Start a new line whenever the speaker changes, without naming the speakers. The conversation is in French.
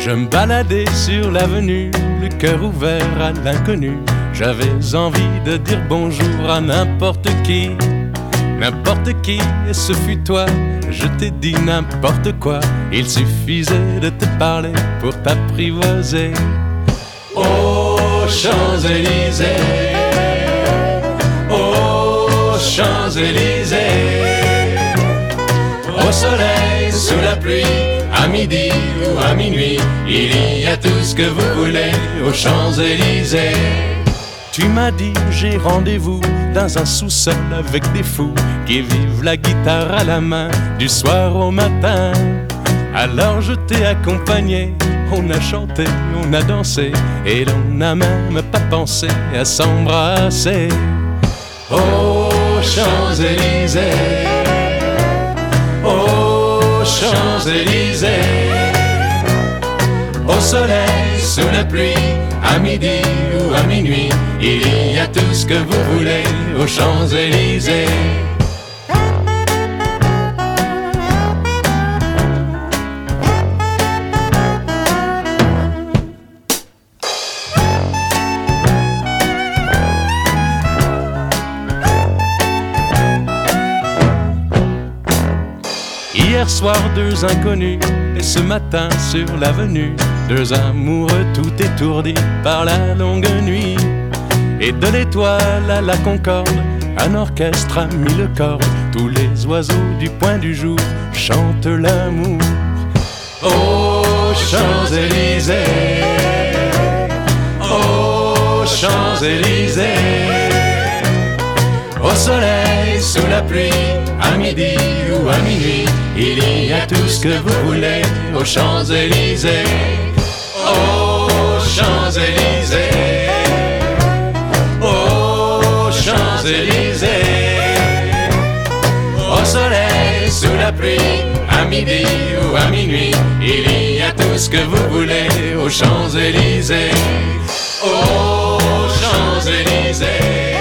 Je me baladais sur l'avenue, le cœur ouvert à l'inconnu. J'avais envie de dire bonjour à n'importe qui. N'importe qui, et ce fut toi. Je t'ai dit n'importe quoi. Il suffisait de te parler pour t'apprivoiser. Aux Champs-Élysées, aux Champs-Élysées, au soleil, sous la pluie, à midi ou à minuit, il y a tout ce que vous voulez aux Champs-Élysées. Tu m'as dit j'ai rendez-vous dans un sous-sol avec des fous qui vivent la guitare à la main du soir au matin. Alors je t'ai accompagné, on a chanté, on a dansé et l'on n'a même pas pensé à s'embrasser. Aux Champs-Élysées, aux Champs-Élysées, au soleil, sous la pluie, à midi ou à minuit, il y a tout ce que vous voulez aux Champs-Élysées. Hier soir, deux inconnus, et ce matin sur l'avenue, deux amoureux tout étourdis par la longue nuit. Et de l'étoile à la Concorde, un orchestre a mis le corps. Tous les oiseaux du point du jour chantent l'amour. Aux Champs-Élysées, aux Champs-Élysées, au soleil, sous la pluie, à midi ou à minuit, il y a tout ce que vous voulez aux Champs-Élysées. Aux Champs-Élysées, aux Champs-Élysées, au soleil, sous la pluie, à midi ou à minuit, il y a tout ce que vous voulez aux Champs-Élysées. Aux Champs-Élysées.